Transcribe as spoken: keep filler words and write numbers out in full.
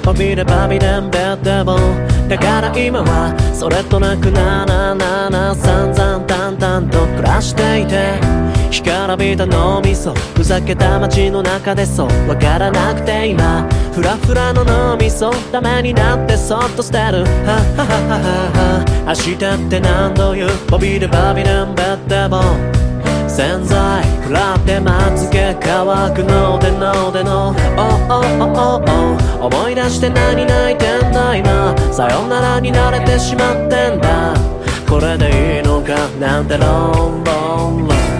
バビレバビレンベッデボだから今はそれとなくなななな散々淡々と暮らしていて干からびた脳みそふざけた街の中でそうわからなくて今フラフラの脳みそダメになってそっと捨てるははははは明日って何度言うバビレバビレンベッデボ洗剤食らってまつげ乾くのでのでのおおおおお思い出して何泣いてんだ今さよならに慣れてしまってんだこれでいいのかなんてロンロンロン